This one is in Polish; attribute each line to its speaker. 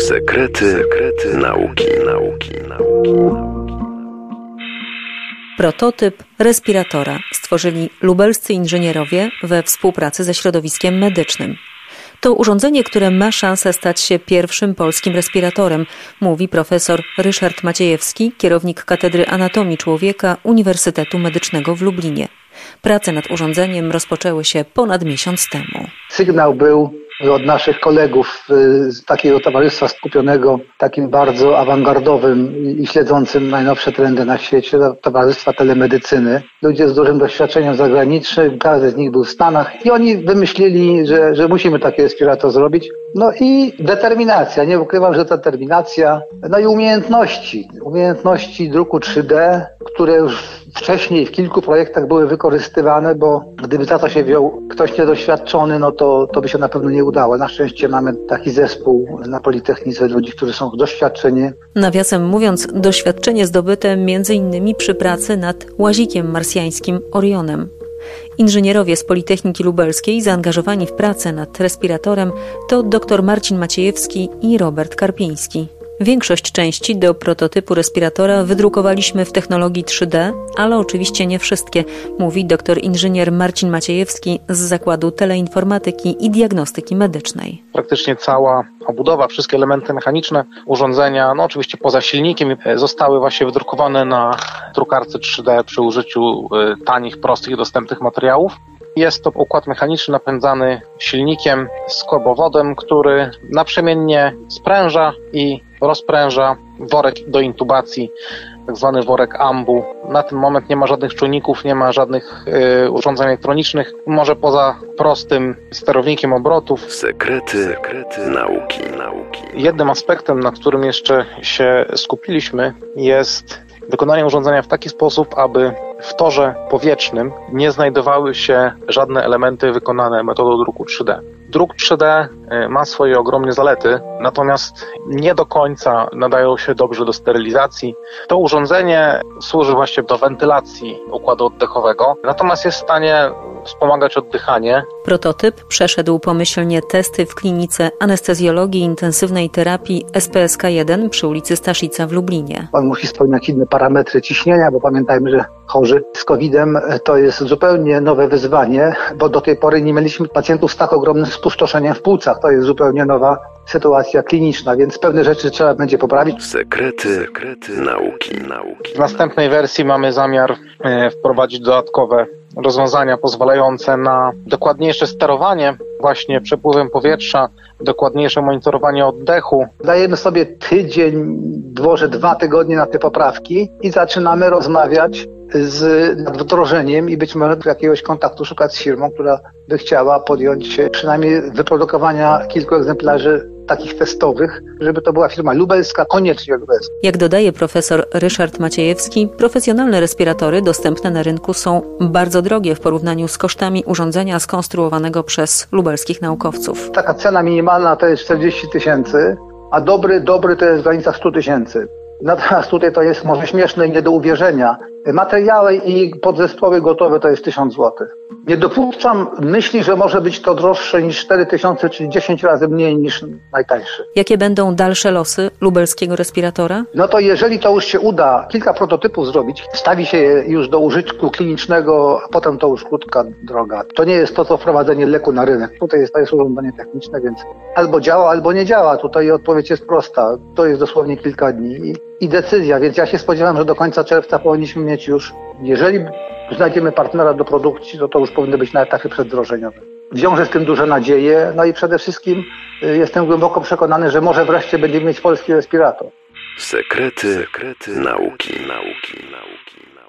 Speaker 1: Sekrety nauki.
Speaker 2: Prototyp respiratora stworzyli lubelscy inżynierowie we współpracy ze środowiskiem medycznym. To urządzenie, które ma szansę stać się pierwszym polskim respiratorem, mówi profesor Ryszard Maciejewski, kierownik Katedry Anatomii Człowieka Uniwersytetu Medycznego w Lublinie. Prace nad urządzeniem rozpoczęły się ponad miesiąc temu.
Speaker 3: Sygnał był od naszych kolegów z takiego towarzystwa skupionego, takim bardzo awangardowym i śledzącym najnowsze trendy na świecie, Towarzystwa Telemedycyny. Ludzie z dużym doświadczeniem zagranicznym, każdy z nich był w Stanach i oni wymyślili, że musimy taki respirator zrobić. No i determinacja, nie ukrywam, że determinacja, no i umiejętności druku 3D, które już wcześniej w kilku projektach były wykorzystywane, bo gdyby za to się wziął ktoś niedoświadczony, no to by się na pewno nie udało. Na szczęście mamy taki zespół na Politechnice ludzi, którzy są doświadczeni.
Speaker 2: Nawiasem mówiąc, doświadczenie zdobyte m.in. przy pracy nad łazikiem marsjańskim Orionem. Inżynierowie z Politechniki Lubelskiej zaangażowani w pracę nad respiratorem to dr Marcin Maciejewski i Robert Karpiński. Większość części do prototypu respiratora wydrukowaliśmy w technologii 3D, ale oczywiście nie wszystkie, mówi dr inżynier Marcin Maciejewski z Zakładu Teleinformatyki i Diagnostyki Medycznej.
Speaker 4: Praktycznie cała obudowa, wszystkie elementy mechaniczne urządzenia, no oczywiście poza silnikiem, zostały właśnie wydrukowane na drukarce 3D przy użyciu tanich, prostych i dostępnych materiałów. Jest to układ mechaniczny napędzany silnikiem z korbowodem, który naprzemiennie spręża i rozpręża worek do intubacji, tak zwany worek AMBU. Na ten moment nie ma żadnych czujników, nie ma żadnych urządzeń elektronicznych. Może poza prostym sterownikiem obrotów.
Speaker 1: Sekrety nauki.
Speaker 4: Jednym aspektem, na którym jeszcze się skupiliśmy, jest wykonanie urządzenia w taki sposób, aby w torze powietrznym nie znajdowały się żadne elementy wykonane metodą druku 3D. Druk 3D ma swoje ogromne zalety, natomiast nie do końca nadają się dobrze do sterylizacji. To urządzenie służy właśnie do wentylacji układu oddechowego, natomiast jest w stanie wspomagać oddychanie.
Speaker 2: Prototyp przeszedł pomyślnie testy w klinice anestezjologii i intensywnej terapii SPSK-1 przy ulicy Staszica w Lublinie.
Speaker 3: On musi spełniać inne parametry ciśnienia, bo pamiętajmy, że chorzy z COVID-em to jest zupełnie nowe wyzwanie, bo do tej pory nie mieliśmy pacjentów z tak ogromnym spustoszeniem w płucach. To jest zupełnie nowa sytuacja kliniczna, więc pewne rzeczy trzeba będzie poprawić.
Speaker 1: Sekrety nauki.
Speaker 4: W następnej wersji mamy zamiar wprowadzić dodatkowe rozwiązania pozwalające na dokładniejsze sterowanie właśnie przepływem powietrza, dokładniejsze monitorowanie oddechu.
Speaker 3: Dajemy sobie tydzień, może 2 tygodnie na te poprawki i zaczynamy rozmawiać nad wdrożeniem i być może jakiegoś kontaktu szukać z firmą, która by chciała podjąć się przynajmniej wyprodukowania kilku egzemplarzy takich testowych, żeby to była firma lubelska, koniecznie lubelska.
Speaker 2: Jak dodaje profesor Ryszard Maciejewski, profesjonalne respiratory dostępne na rynku są bardzo drogie w porównaniu z kosztami urządzenia skonstruowanego przez lubelskich naukowców.
Speaker 3: Taka cena minimalna to jest 40 000, a dobry to jest w granicach 100 000. Natomiast tutaj to jest może śmieszne i nie do uwierzenia. Materiały i podzespoły gotowe to jest 1000 zł. Nie dopuszczam myśli, że może być to droższe niż 4000, czyli 10 razy mniej niż najtańszy.
Speaker 2: Jakie będą dalsze losy lubelskiego respiratora?
Speaker 3: No to jeżeli to już się uda kilka prototypów zrobić, stawi się je już do użytku klinicznego, a potem to już krótka droga. To nie jest to, co wprowadzenie leku na rynek. Tutaj to jest urządzenie techniczne, więc albo działa, albo nie działa. Tutaj odpowiedź jest prosta. To jest dosłownie kilka dni i decyzja, więc ja się spodziewam, że do końca czerwca powinniśmy mieć już, jeżeli znajdziemy partnera do produkcji, to już powinny być na etapie przedwdrożeniowym. Wiążę z tym duże nadzieje, no i przede wszystkim jestem głęboko przekonany, że może wreszcie będziemy mieć polski respirator.
Speaker 1: Sekrety nauki.